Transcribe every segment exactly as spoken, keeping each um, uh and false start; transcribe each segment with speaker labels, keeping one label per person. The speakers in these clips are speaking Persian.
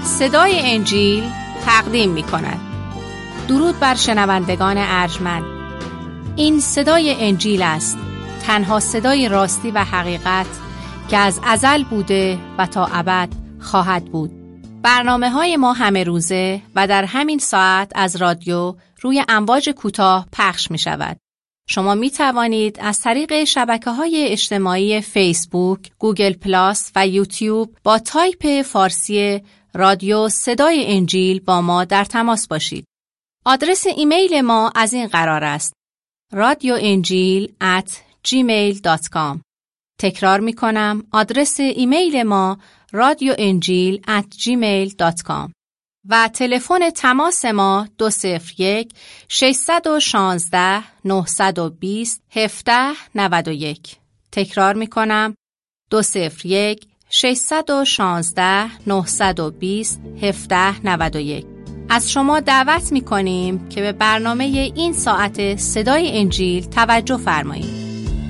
Speaker 1: صدای انجیل تقدیم می کند. درود بر شنوندگان ارجمند. این صدای انجیل است، تنها صدای راستی و حقیقت که از ازل بوده و تا ابد خواهد بود. برنامه های ما همه روزه و در همین ساعت از رادیو روی امواج کوتاه پخش می شود. شما می توانید از طریق شبکه‌های اجتماعی فیسبوک، گوگل پلاس و یوتیوب با تایپ فارسی رادیو صدای انجیل با ما در تماس باشید. آدرس ایمیل ما از این قرار است: رادیو انجیل ات جیمیل دات کام. تکرار می کنم، آدرس ایمیل ما رادیو انجیل ات جیمیل دات کام و تلفن تماس ما دو صفر یک ششصد و شانزده نهصد و بیست هفده نود و یک. تکرار می کنم، دو صفر یک ششصد و شانزده نهصد و بیست هفده نود و یک. از شما دعوت می کنیم که به برنامه این ساعت صدای انجیل توجه فرمایید.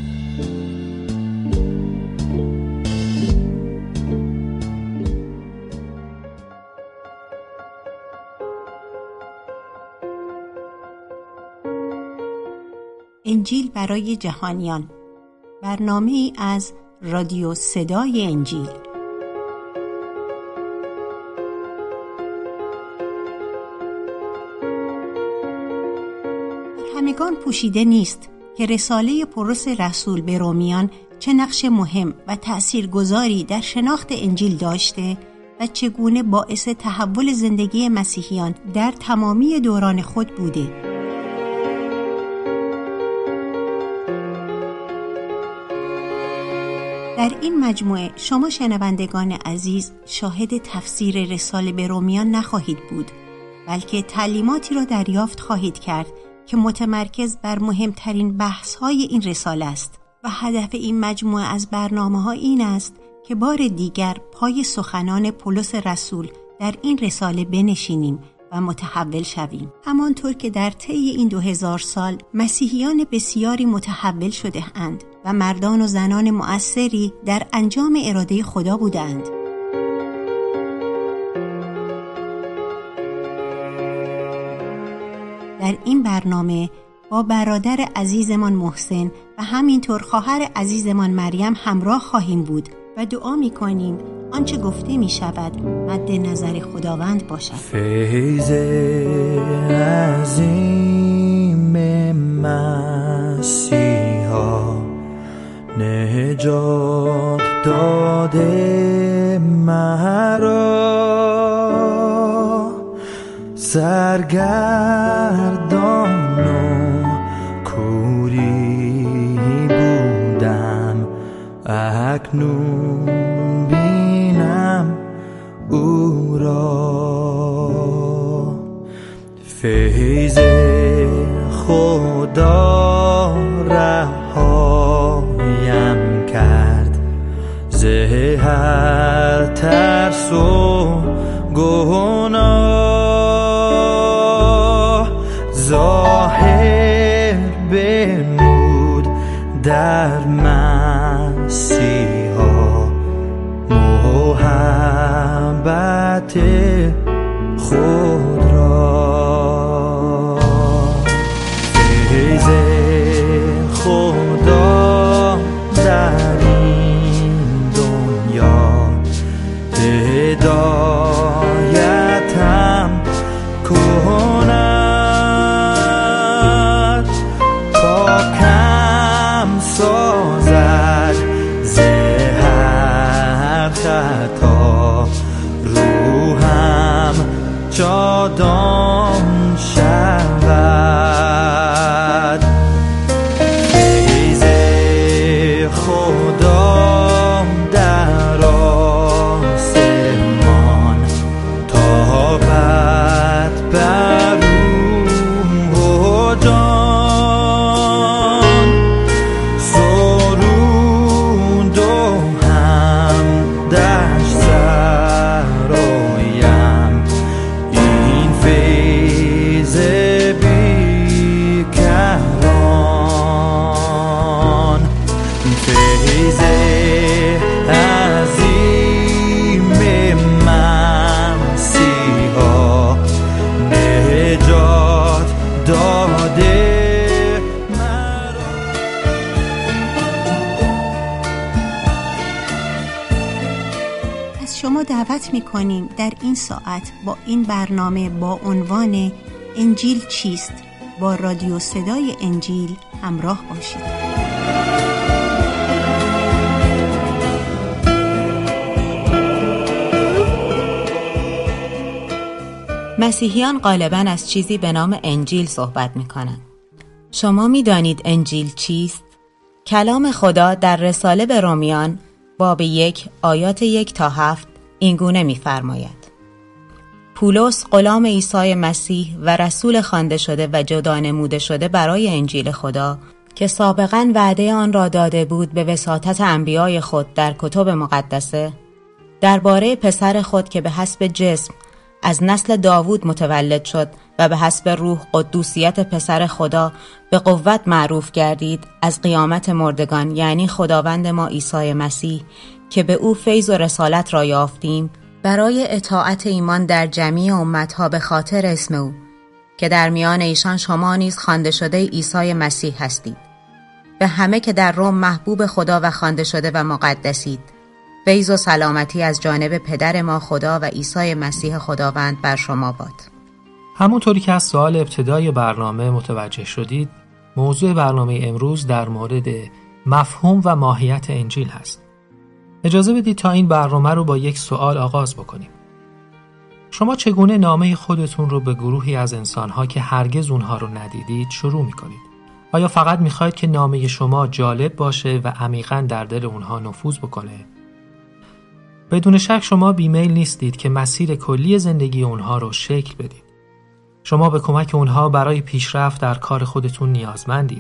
Speaker 2: انجیل برای جهانیان، برنامه‌ای از رادیو صدای انجیل. همگان پوشیده نیست که رساله پولس رسول به رومیان چه نقش مهم و تأثیرگذاری در شناخت انجیل داشته و چگونه باعث تحول زندگی مسیحیان در تمامی دوران خود بوده. در این مجموعه شما شنوندگان عزیز شاهد تفسیر رساله به رومیان نخواهید بود، بلکه تعلیماتی را دریافت خواهید کرد که متمرکز بر مهمترین بحث‌های این رساله است و هدف این مجموعه از برنامه‌ها این است که بار دیگر پای سخنان پولس رسول در این رساله بنشینیم و متحول شویم. همانطور که در طی این دو هزار سال مسیحیان بسیاری متحول شده اند و مردان و زنان مؤثری در انجام اراده خدا بودند. در این برنامه با برادر عزیزمان محسن و همینطور خواهر عزیزمان مریم همراه خواهیم بود و دعا می کنیم آنچه گفته می شود مد نظر خداوند باشد.
Speaker 3: فیض عظیم مسیحا نجات داده مرا، سرگردان و کوری بودم، اکنون بینم او را. فیض خدا رهایم کرد ز هر ترس و گناه، ظاهر بنمود در مسیحا محبت خود را. فیض خدا در این دنیا هدایتم کند، پاکم سازد ز هر خطا، روحم جادان شود. فیض خدا در آسمان تابد بر روح و جان، سرود و همدش سرایم این فیض
Speaker 2: می‌کنیم در این ساعت با این برنامه با عنوان انجیل چیست با رادیو صدای انجیل همراه باشید.
Speaker 1: مسیحیان غالباً از چیزی به نام انجیل صحبت می‌کنند. شما می‌دانید انجیل چیست؟ کلام خدا در رساله به رومیان باب یک آیات یک تا هفت اینگونه می‌فرماید: پولس غلام عیسی مسیح و رسول خوانده شده و جدا نموده شده برای انجیل خدا که سابقاً وعده آن را داده بود به وساطت انبیای خود در کتب مقدسه، درباره پسر خود که به حسب جسم از نسل داوود متولد شد و به حسب روح قدوسیت پسر خدا به قوت معروف گردید از قیامت مردگان، یعنی خداوند ما عیسی مسیح، که به او فیض و رسالت را یافتیم برای اطاعت ایمان در جمیع امتها به خاطر اسم او، که در میان ایشان شما نیز خوانده شده عیسی مسیح هستید. به همه که در روم محبوب خدا و خوانده شده و مقدسید، فیض و سلامتی از جانب پدر ما خدا و عیسی مسیح خداوند بر شما باد.
Speaker 4: همونطوری که از سوال ابتدای برنامه متوجه شدید، موضوع برنامه امروز در مورد مفهوم و ماهیت انجیل هست. اجازه بدید تا این برنامه رو با یک سوال آغاز بکنیم. شما چگونه نامه خودتون رو به گروهی از انسان‌ها که هرگز اونها رو ندیدید شروع می‌کنید؟ آیا فقط می‌خواید که نامه شما جالب باشه و عمیقاً در دل اونها نفوذ بکنه؟ بدون شک شما بیمیل نیستید که مسیر کلی زندگی اونها رو شکل بدید. شما به کمک اونها برای پیشرفت در کار خودتون نیازمندید.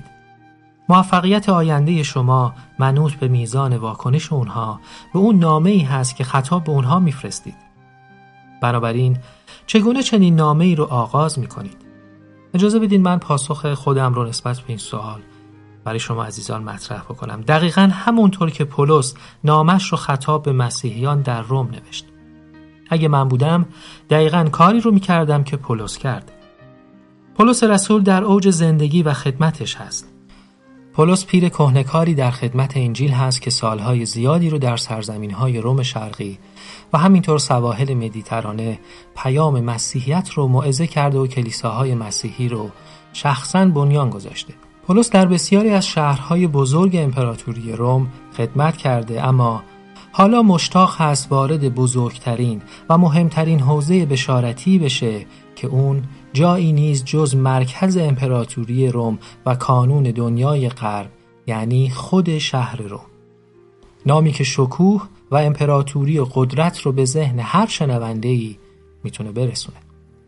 Speaker 4: موفقیت آینده شما منوط به میزان واکنش اونها به اون نامه‌ای هست که خطاب به اونها میفرستید. بنابراین چگونه چنین نامه‌ای رو آغاز میکنید؟ اجازه بدین من پاسخ خودم رو نسبت به این سوال برای شما عزیزان مطرح بکنم. دقیقاً همونطور که پولس نامش رو خطاب به مسیحیان در روم نوشت. اگه من بودم دقیقاً کاری رو میکردم که پولس کرد. پولس رسول در اوج زندگی و خدمتش هست. پولس پیر کهنه‌کاری در خدمت انجیل هست که سالهای زیادی رو در سرزمین‌های روم شرقی و همینطور سواحل مدیترانه پیام مسیحیت رو موعظه کرده و کلیساهای مسیحی رو شخصاً بنیان گذاشته. پولس در بسیاری از شهرهای بزرگ امپراتوری روم خدمت کرده، اما حالا مشتاق هست وارد بزرگترین و مهمترین حوزه بشارتی بشه که اون جایی نیز جز مرکز امپراتوری روم و کانون دنیای غرب، یعنی خود شهر روم. نامی که شکوه و امپراتوری و قدرت رو به ذهن هر شنونده‌ای میتونه برسونه.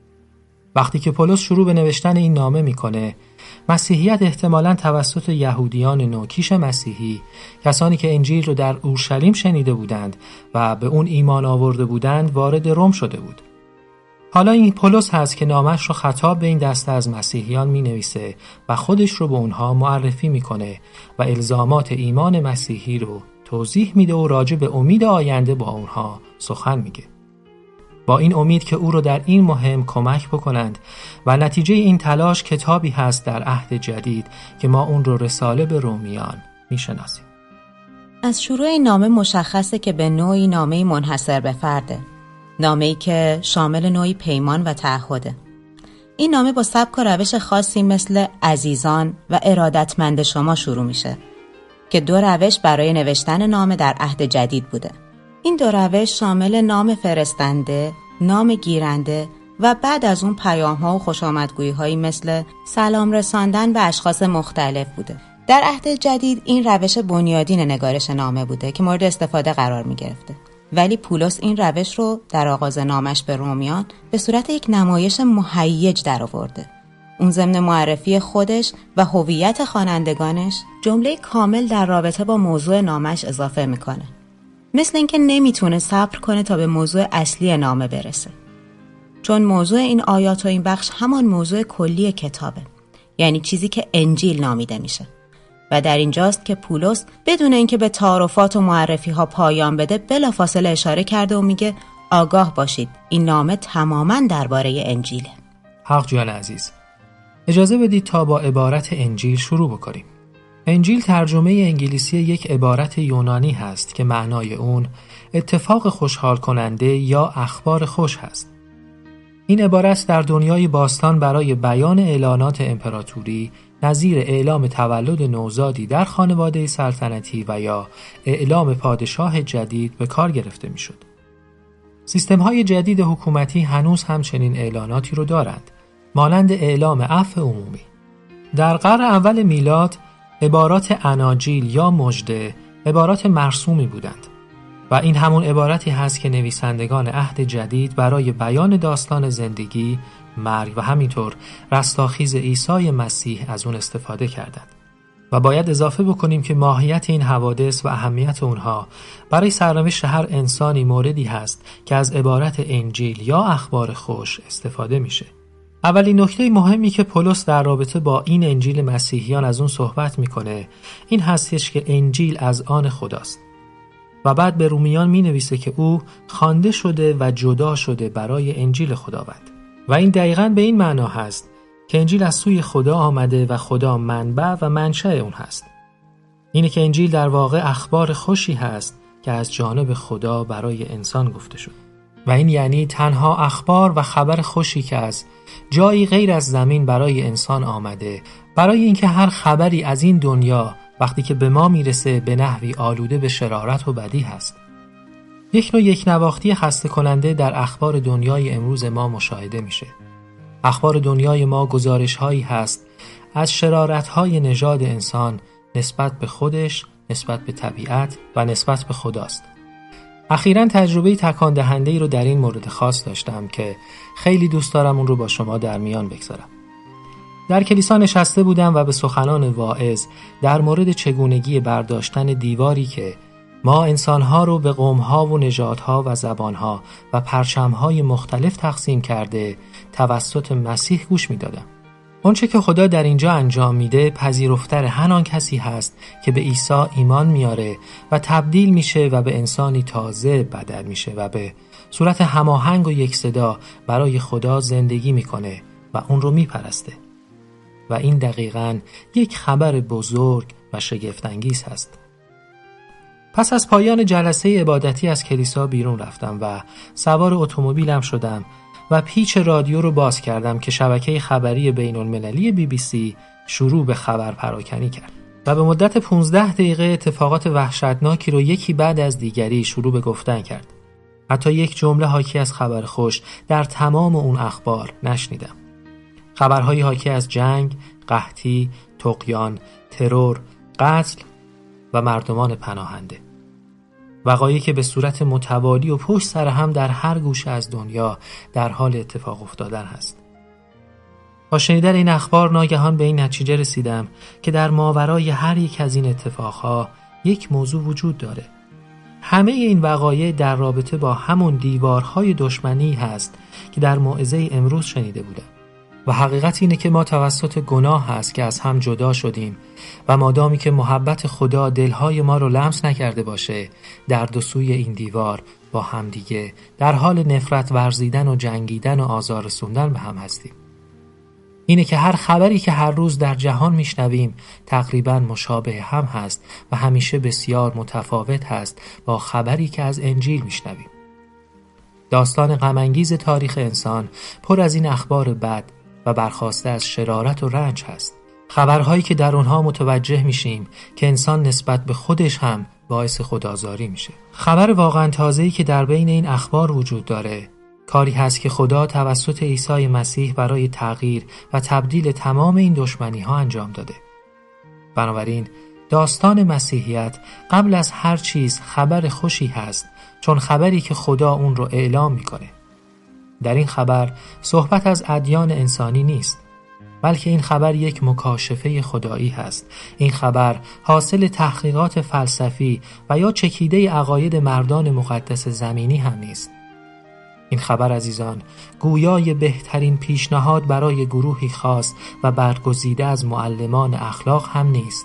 Speaker 4: وقتی که پولس شروع به نوشتن این نامه میکنه، مسیحیت احتمالاً توسط یهودیان نوکیش مسیحی، کسانی که انجیل رو در اورشلیم شنیده بودند و به اون ایمان آورده بودند، وارد روم شده بود. حالا این پولس هست که نامش رو خطاب به این دسته از مسیحیان می نویسه و خودش رو به اونها معرفی میکنه و الزامات ایمان مسیحی رو توضیح میده و راجع به امید آینده با اونها سخن میگه. با این امید که او رو در این مهم کمک بکنند و نتیجه این تلاش کتابی هست در عهد جدید که ما اون رو رساله به رومیان میشناسیم.
Speaker 1: از شروع این نامه مشخصه که به نوعی نامه منحصر به فرده. نامه‌ای که شامل نوعی پیمان و تعهده. این نامه با سبک و روش خاصی مثل عزیزان و ارادتمند شما شروع میشه که دو روش برای نوشتن نامه در عهد جدید بوده. این دو روش شامل نام فرستنده، نام گیرنده و بعد از اون پیام‌ها و خوشامدگویی‌هایی مثل سلام رساندن به اشخاص مختلف بوده. در عهد جدید این روش بنیادین نگارش نامه بوده که مورد استفاده قرار می‌گرفته. ولی پولس این روش رو در آغاز نامش به رومیان به صورت یک نمایش مهیج درآورده. اون ضمن معرفی خودش و هویت خوانندگانش جمله کامل در رابطه با موضوع نامش اضافه میکنه. مثل اینکه نمیتونه صبر کنه تا به موضوع اصلی نامه برسه. چون موضوع این آیات و این بخش همان موضوع کلی کتابه. یعنی چیزی که انجیل نامیده میشه. و در اینجاست که پولس بدون اینکه به تعارفات و معرفی ها پایان بده بلافاصله اشاره کرده و میگه آگاه باشید این نامه تماماً درباره انجیله.
Speaker 4: حق جان عزیز، اجازه بدید تا با عبارت انجیل شروع بکنیم. انجیل ترجمه انگلیسی یک عبارت یونانی هست که معنای اون اتفاق خوشحال کننده یا اخبار خوش هست. این عبارت در دنیای باستان برای بیان اعلانات امپراتوری نظیر اعلام تولد نوزادی در خانواده سلطنتی و یا اعلام پادشاه جدید به کار گرفته می شد. سیستم‌های جدید حکومتی هنوز همچنین اعلاناتی رو دارند، مانند اعلام عفو عمومی. در قرن اول میلاد عبارات اناجیل یا مژده عبارات مرسومی بودند و این همون عبارتی هست که نویسندگان عهد جدید برای بیان داستان زندگی، مرگ و همینطور رستاخیز عیسی مسیح از اون استفاده کردند. و باید اضافه بکنیم که ماهیت این حوادث و اهمیت اونها برای سرنوشت هر انسانی موردی هست که از عبارت انجیل یا اخبار خوش استفاده میشه. اولین نکته مهمی که پولس در رابطه با این انجیل مسیحیان از اون صحبت میکنه این هستش که انجیل از آن خداست و بعد به رومیان می نویسه که او خوانده شده و جدا شده برای انجیل خداوند و این دقیقاً به این معنا هست که انجیل از سوی خدا آمده و خدا منبع و منشأ اون هست. اینه که انجیل در واقع اخبار خوشی هست که از جانب خدا برای انسان گفته شد و این یعنی تنها اخبار و خبر خوشی که از جایی غیر از زمین برای انسان آمده، برای اینکه هر خبری از این دنیا وقتی که به ما میرسه به نحوی آلوده به شرارت و بدی هست. یک نوع یک نواختی خسته کننده در اخبار دنیای امروز ما مشاهده میشه. اخبار دنیای ما گزارش هایی هست از شرارت های نژاد انسان نسبت به خودش، نسبت به طبیعت و نسبت به خداست. اخیراً تجربه تکان دهنده‌ای رو در این مورد خاص داشتم که خیلی دوست دارم اون رو با شما در میان بگذارم. در کلیسا نشسته بودم و به سخنان واعظ در مورد چگونگی برداشتن دیواری که ما انسانها رو به قومها و نژادها و زبانها و پرچمهای مختلف تقسیم کرده توسط مسیح گوش میدادم. اونچه که خدا در اینجا انجام میده پذیرفتر همان کسی هست که به عیسی ایمان میاره و تبدیل میشه و به انسانی تازه بدل میشه و به صورت هماهنگ و یک صدا برای خدا زندگی میکنه و اون رو میپرسته. و این دقیقاً یک خبر بزرگ و شگفت‌انگیز هست. پس از پایان جلسه عبادتی از کلیسا بیرون رفتم و سوار اتومبیلم شدم و پیچ رادیو رو باز کردم که شبکه خبری بین المللی بی بی سی شروع به خبر پراکنی کرد و به مدت پانزده دقیقه اتفاقات وحشتناکی رو یکی بعد از دیگری شروع به گفتن کرد. حتی یک جمله حاکی از خبر خوش در تمام اون اخبار نشنیدم. خبرهای حاکی از جنگ، قحطی، طغیان، ترور، قتل و مردمان پناهنده. وقایعی که به صورت متوالی و پشت سر هم در هر گوشه از دنیا در حال اتفاق افتادن هست. با شنیدن این اخبار ناگهان به این نتیجه رسیدم که در ماورای هر یک از این اتفاقها یک موضوع وجود داره. همه این وقایع در رابطه با همون دیوارهای دشمنی هست که در موعظه امروز شنیده بودم. و حقیقت اینه که ما توسط گناه هست که از هم جدا شدیم و مادامی که محبت خدا دلهای ما رو لمس نکرده باشه، در دو سوی این دیوار با هم دیگه در حال نفرت ورزیدن و جنگیدن و آزار رسوندن به هم هستیم. اینه که هر خبری که هر روز در جهان میشنویم تقریباً مشابه هم هست و همیشه بسیار متفاوت هست با خبری که از انجیل میشنویم. داستان غم‌انگیز تاریخ انسان پر از این اخبار بد و برخاسته از شرارت و رنج هست. خبرهایی که در اونها متوجه میشیم که انسان نسبت به خودش هم باعث خودآزاری میشه. خبر واقعا تازه‌ای که در بین این اخبار وجود داره کاری هست که خدا توسط عیسی مسیح برای تغییر و تبدیل تمام این دشمنی ها انجام داده. بنابراین داستان مسیحیت قبل از هر چیز خبر خوشی هست، چون خبری که خدا اون رو اعلام میکنه. در این خبر صحبت از ادیان انسانی نیست، بلکه این خبر یک مکاشفه خدایی هست. این خبر حاصل تحقیقات فلسفی و یا چکیده عقاید مردان مقدس زمینی هم نیست. این خبر عزیزان گویای بهترین پیشنهاد برای گروهی خاص و برگزیده از معلمان اخلاق هم نیست.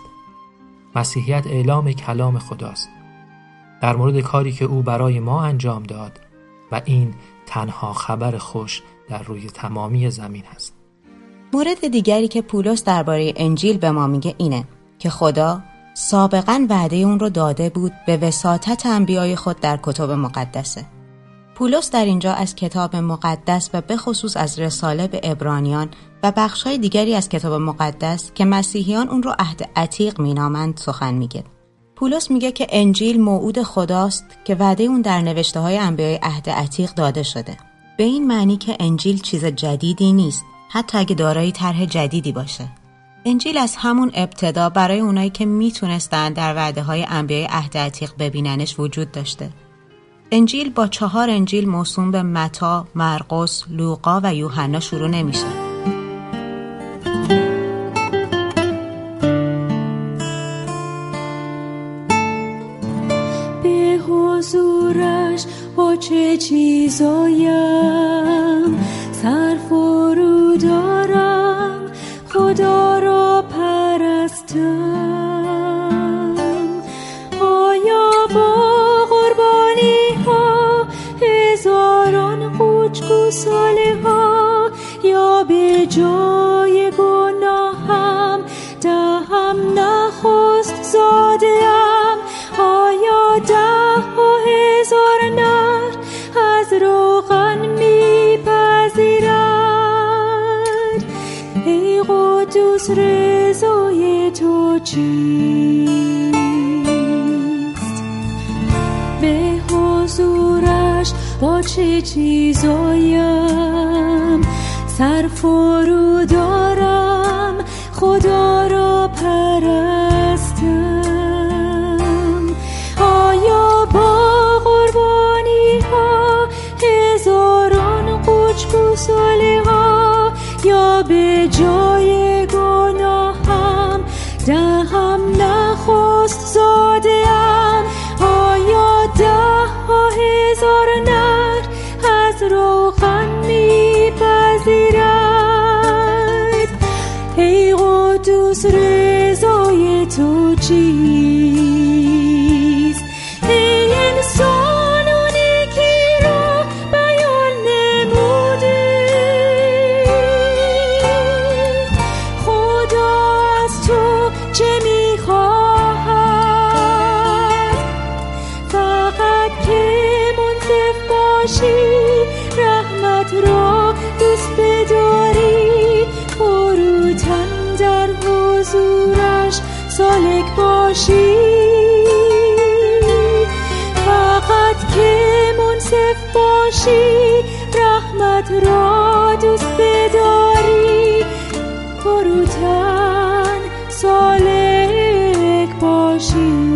Speaker 4: مسیحیت اعلام کلام خداست در مورد کاری که او برای ما انجام داد و این تنها خبر خوش در روی تمامی زمین هست.
Speaker 5: مورد دیگری که پولس درباره انجیل به ما میگه اینه که خدا سابقاً وعده اون رو داده بود به وساطت انبیای خود در کتب مقدسه. پولس در اینجا از کتاب مقدس و به خصوص از رساله به عبرانیان و بخش‌های دیگری از کتاب مقدس که مسیحیان اون رو عهد عتیق مینامند سخن میگه. پولس میگه که انجیل موعود خداست که وعده اون در نوشته‌های انبیای عهد عتیق داده شده. به این معنی که انجیل چیز جدیدی نیست، حتی اگه دارای طرح جدیدی باشه. انجیل از همون ابتدا برای اونایی که میتونستن در وعده‌های انبیای عهد عتیق ببیننش وجود داشته. انجیل با چهار انجیل موسوم به متی، مرقس، لوقا و یوحنا شروع نمیشه.
Speaker 6: به حضورش با چه چیزایم سر فرو دارم، خدا را پرستم. آیا با قربانی ها هزاران قوچگو ساله ها یا به جای گناهم دهم نخست زاده‌ام؟ آیا ده ها هزار نر از روغن میپذیرد؟ ای قدوس رضای تو چیست؟ به حضورش با چه چیزایم سر فرو دارم، خدا را پرستم. آیا با قربانی ها هزاران قوچگو ساله ها یا به جای گناهم دهم نخست زاده‌ام؟ آیا ده ها هزار نر از روغن میپذیرد؟ ای قدوس رضای تو چیست؟ ای انسان و نیکی را بیان نموده، خدا از تو چه میخواهد؟ فقط که منصف باشی، رحمت را دوست بداری، فروتن در حضورش سالک باشی. فقط که منصف باشی، رحمت را دوست بداری، فروتن سالک باشی.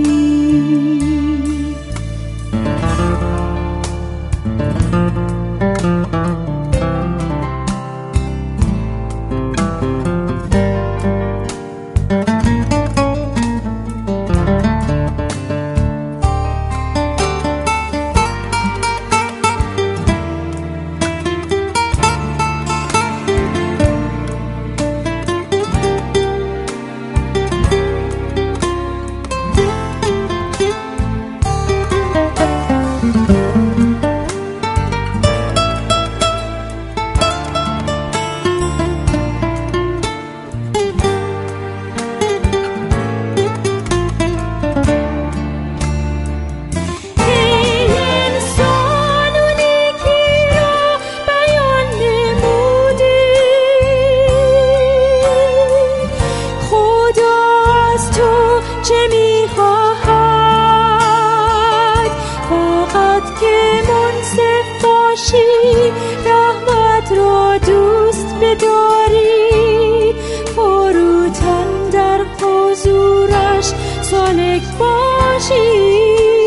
Speaker 6: رحمت را دوست بداری، فروتن در حضورش سالک باشی.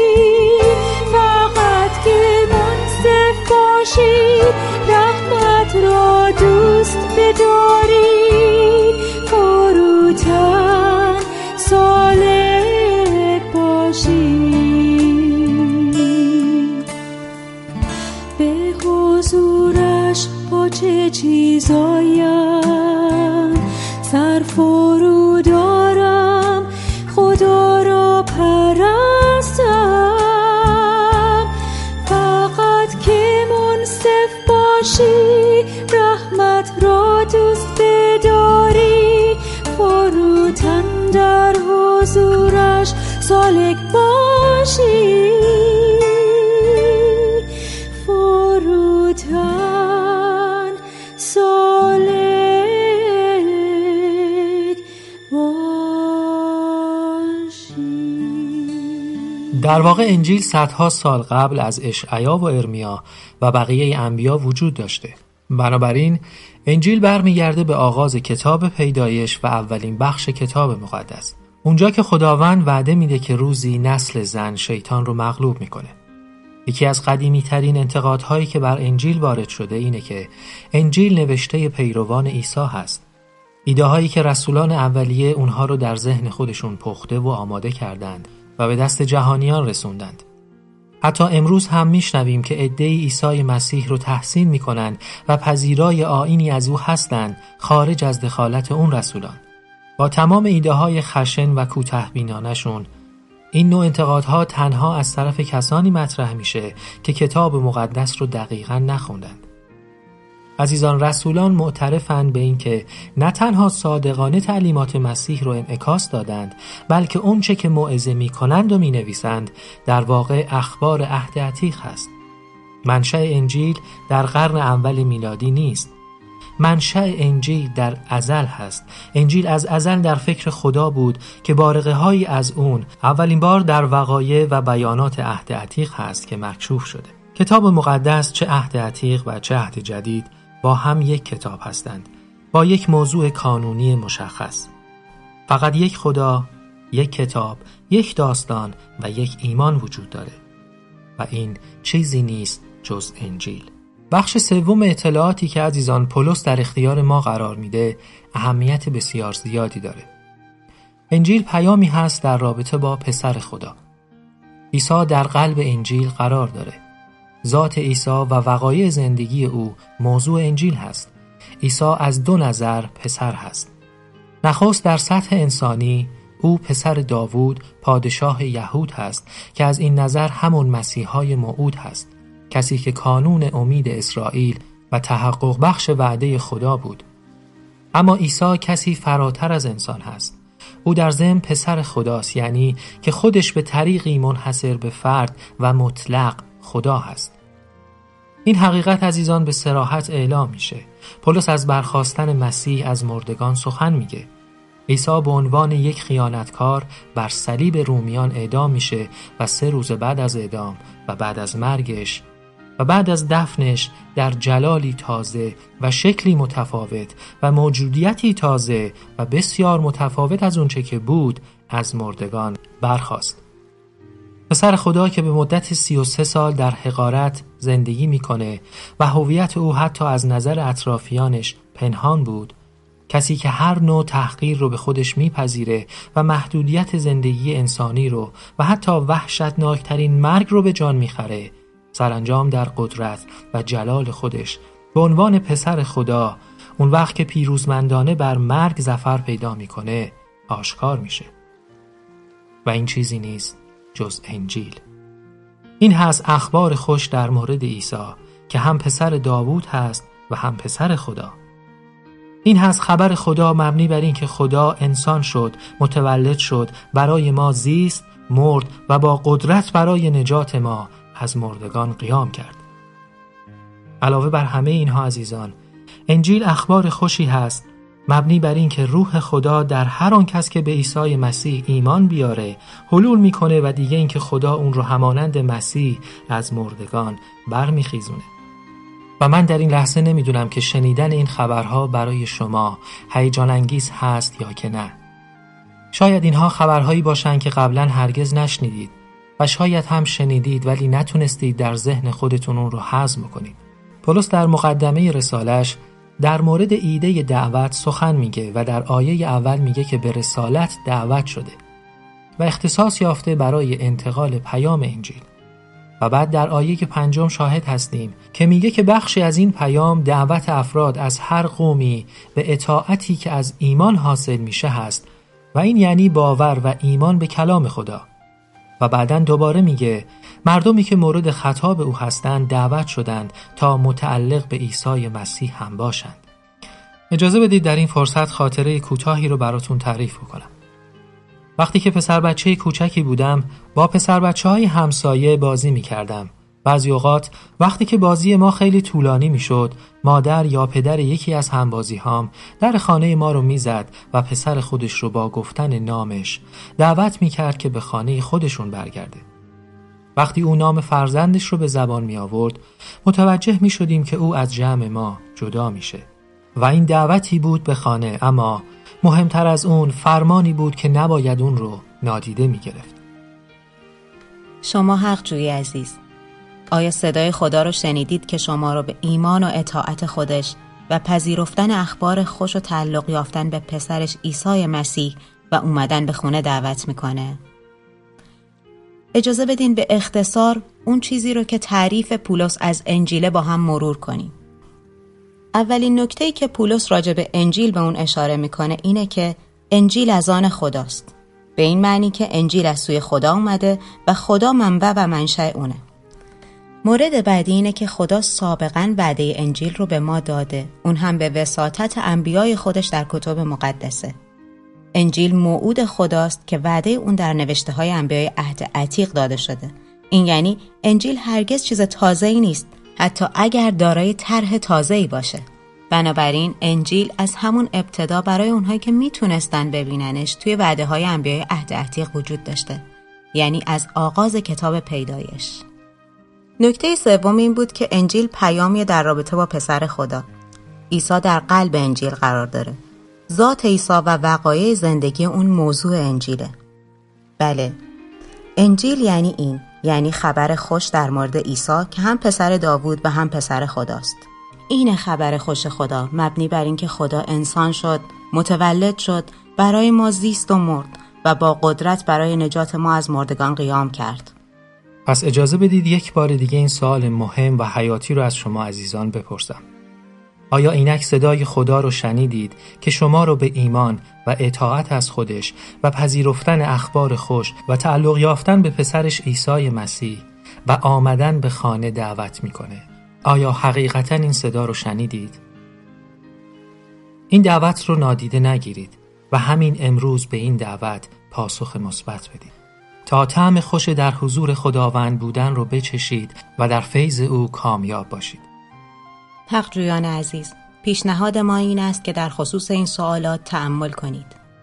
Speaker 6: فقط که منصف باشی، رحمت را دوست بداری، فروتن سالک باشی. حضورش با چه چیزایم سر فرو دارم، خدا را پرستم. فقط که منصف باشی، رحمت را دوست بداری، فروتن در سالک باشی، فروتن سالک باشی.
Speaker 4: در واقع انجیل صدها سال قبل از اشعیا و ارمیا و بقیه انبیا وجود داشته. بنابراین انجیل برمیگرده به آغاز کتاب پیدایش و اولین بخش کتاب مقدس، اونجا که خداوند وعده میده که روزی نسل زن شیطان رو مغلوب میکنه. یکی از قدیمی ترین انتقادهایی که بر انجیل وارد شده اینه که انجیل نوشته پیروان عیسی هست. ایده هایی که رسولان اولیه اونها رو در ذهن خودشون پخته و آماده کردند و به دست جهانیان رسوندند. حتی امروز هم میشنویم که عده‌ای عیسی مسیح رو تحسین میکنند و پذیرای آیینی از او هستند خارج از دخالت اون رسولان. با تمام ایده های خشن و کوتاه‌بینانه‌شون، این نوع انتقادها تنها از طرف کسانی مطرح میشه که کتاب مقدس رو دقیقاً نخوندند. عزیزان، رسولان معترفند به این که نه تنها صادقانه تعلیمات مسیح رو انعکاس دادند، بلکه اون چه که موعظه میکنند و مینویسند در واقع اخبار عهد عتیق هست. منشأ انجیل در قرن اول میلادی نیست. منشأ انجیل در ازل هست. انجیل از ازل در فکر خدا بود که بارقه هایی از اون اولین بار در وقایع و بیانات عهد عتیق هست که مکشوف شده. کتاب مقدس، چه عهد عتیق و چه عهد جدید، با هم یک کتاب هستند، با یک موضوع کانونی مشخص. فقط یک خدا، یک کتاب، یک داستان و یک ایمان وجود داره و این چیزی نیست جز انجیل. بخش سوم اطلاعاتی که عزیزان پولس در اختیار ما قرار میده اهمیت بسیار زیادی داره. انجیل پیامی هست در رابطه با پسر خدا. عیسی در قلب انجیل قرار داره. ذات عیسی و وقایع زندگی او موضوع انجیل هست. عیسی از دو نظر پسر هست. نخست در سطح انسانی او پسر داوود پادشاه یهود هست که از این نظر همون مسیحای موعود هست، کسی که کانون امید اسرائیل و تحقق بخش وعده خدا بود. اما عیسی کسی فراتر از انسان هست. او در ضمن پسر خداست، یعنی که خودش به طریقی منحصر به فرد و مطلق خدا هست. این حقیقت عزیزان به صراحت اعلام میشه. پولس از برخاستن مسیح از مردگان سخن میگه. عیسی به عنوان یک خیانتکار بر صلیب رومیان اعدام میشه و سه روز بعد از اعدام و بعد از مرگش و بعد از دفنش در جلالی تازه و شکلی متفاوت و موجودیتی تازه و بسیار متفاوت از اونچه که بود از مردگان برخاست. پسر خدا که به مدت سی و سه سال در حقارت زندگی میکنه و هویت او حتی از نظر اطرافیانش پنهان بود، کسی که هر نوع تحقیر رو به خودش میپذیره و محدودیت زندگی انسانی رو و حتی وحشتناکترین مرگ رو به جان میخره، سرانجام در قدرت و جلال خودش به عنوان پسر خدا اون وقت که پیروزمندانه بر مرگ ظفر پیدا میکنه آشکار میشه. و این چیزی نیست جز انجیل. این هست اخبار خوش در مورد عیسی که هم پسر داوود هست و هم پسر خدا. این هست خبر خدا مبنی بر این که خدا انسان شد، متولد شد، برای ما زیست، مرد و با قدرت برای نجات ما از مردگان قیام کرد. علاوه بر همه اینها عزیزان، انجیل اخبار خوشی هست مبنی بر این که روح خدا در هر آن کس که به عیسی مسیح ایمان بیاره حلول میکنه و دیگه این که خدا اون رو همانند مسیح از مردگان برمیخیزونه. و من در این لحظه نمیدونم که شنیدن این خبرها برای شما هیجان انگیز هست یا که نه. شاید اینها خبرهایی باشن که قبلا هرگز نشنیدید و شاید هم شنیدید ولی نتونستید در ذهن خودتون اون رو هضم کنید. پولس در مقدمه رسالش در مورد ایده دعوت سخن میگه و در آیه اول میگه که به رسالت دعوت شده و اختصاص یافته برای انتقال پیام انجیل. و بعد در آیه پنجم شاهد هستیم که میگه که بخشی از این پیام دعوت افراد از هر قومی به اطاعتی که از ایمان حاصل میشه هست و این یعنی باور و ایمان به کلام خدا. و بعداً دوباره میگه مردمی که مورد خطاب او هستند دعوت شدند تا متعلق به عیسی مسیح هم باشند. اجازه بدید در این فرصت خاطره کوتاهی رو براتون تعریف بکنم. وقتی که پسر بچه کوچکی بودم با پسر بچه های همسایه بازی می کردم. بعضی اوقات وقتی که بازی ما خیلی طولانی می شد، مادر یا پدر یکی از همبازی هام در خانه ما رو می زد و پسر خودش رو با گفتن نامش دعوت می کرد که به خانه خودشون برگرده. وقتی او نام فرزندش رو به زبان می آورد، متوجه می شدیم که او از جمع ما جدا می شه. و این دعوتی بود به خانه، اما مهمتر از اون فرمانی بود که نباید اون رو نادیده می گرفت.
Speaker 5: شما حق جویی عزیز. آیا صدای خدا رو شنیدید که شما رو به ایمان و اطاعت خودش و پذیرفتن اخبار خوش و تعلق یافتن به پسرش عیسی مسیح و اومدن به خونه دعوت میکنه؟ اجازه بدین به اختصار اون چیزی رو که تعریف پولس از انجیل با هم مرور کنیم. اولین نکته‌ای که پولس راجع به انجیل به اون اشاره میکنه اینه که انجیل از آن خداست. به این معنی که انجیل از سوی خدا اومده و خدا منبع و منشأ اونه. مورد بعدی اینه که خدا سابقاً وعده انجیل رو به ما داده، اون هم به وساطت انبیای خودش در کتب مقدسه. انجیل موعود خداست که وعده اون در نوشته های انبیای عهد عتیق داده شده. این یعنی انجیل هرگز چیز تازه‌ای نیست، حتی اگر دارای طرح تازه‌ای باشه. بنابراین انجیل از همون ابتدا برای اونهایی که میتونستن ببیننش توی وعده های انبیای عهد عتیق وجود داشته، یعنی از آغاز کتاب پیدایش. نکته سوم این بود که انجیل پیامی در رابطه با پسر خدا. عیسی در قلب انجیل قرار داره. ذات عیسی و وقایع زندگی اون موضوع انجیله. بله، انجیل یعنی این، یعنی خبر خوش در مورد عیسی که هم پسر داوود و هم پسر خداست. این خبر خوش خدا مبنی بر این که خدا انسان شد، متولد شد، برای ما زیست و مرد و با قدرت برای نجات ما از مردگان قیام کرد.
Speaker 4: پس اجازه بدید یک بار دیگه این سوال مهم و حیاتی رو از شما عزیزان بپرسم. آیا اینک صدای خدا رو شنیدید که شما رو به ایمان و اطاعت از خودش و پذیرفتن اخبار خوش و تعلق یافتن به پسرش عیسی مسیح و آمدن به خانه دعوت میکنه؟ آیا حقیقتاً این صدا رو شنیدید؟ این دعوت رو نادیده نگیرید و همین امروز به این دعوت پاسخ مثبت بدید تا طعم خوش در حضور خداوند بودن رو بچشید و در فیض او کامیاب باشید.
Speaker 5: حق جویان عزیز، پیشنهاد ما این است که در خصوص این سوالات تأمل کنید.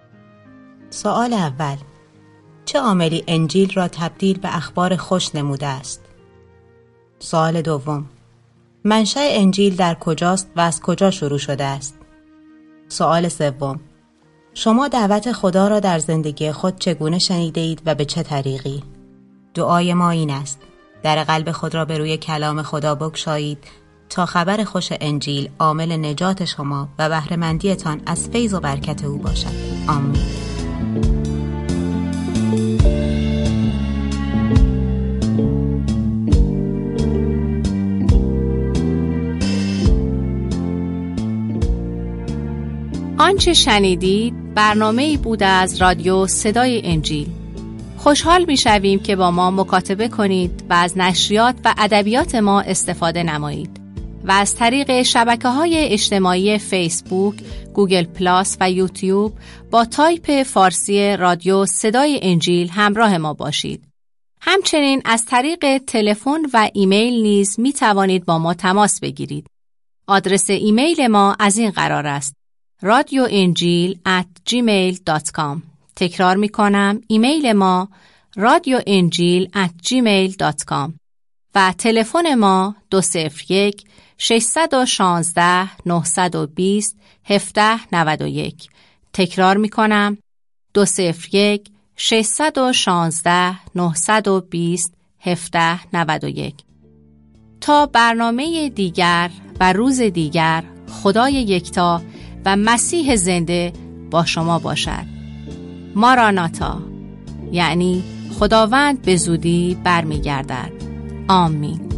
Speaker 5: سوال اول: چه عاملی انجیل را تبدیل به اخبار خوش نموده است؟ سوال دوم: منشأ انجیل در کجاست و از کجا شروع شده است؟ سوال سوم: شما دعوت خدا را در زندگی خود چگونه شنیده اید و به چه طریقی؟ دعای ما این است: در قلب خود را به روی کلام خدا بگشایید تا خبر خوش انجیل عامل نجات شما و بهره‌مندی‌تان از فیض و برکت او باشد. آمین.
Speaker 1: آنچه شنیدید برنامه‌ای بود از رادیو صدای انجیل. خوشحال می‌شویم که با ما مکاتبه کنید و از نشریات و ادبیات ما استفاده نمایید و از طریق شبکه‌های اجتماعی فیسبوک، گوگل پلاس و یوتیوب با تایپ فارسی رادیو صدای انجیل همراه ما باشید. همچنین از طریق تلفن و ایمیل نیز می توانید با ما تماس بگیرید. آدرس ایمیل ما از این قرار است: رادیو انجیل ات جیمیل دات کام. تکرار می کنم، ایمیل ما رادیو انجیل ات جیمیل دات کام و تلفن ما دو صفر یک شش یک شش نه دو صفر هفت نه یک. تکرار می کنم، دو صفر یک شش یک شش نه دو صفر هفت نه یک. تا برنامه دیگر و روز دیگر، خدای یکتا و مسیح زنده با شما باشد. ماراناتا، یعنی خداوند به زودی برمیگردد. آمین.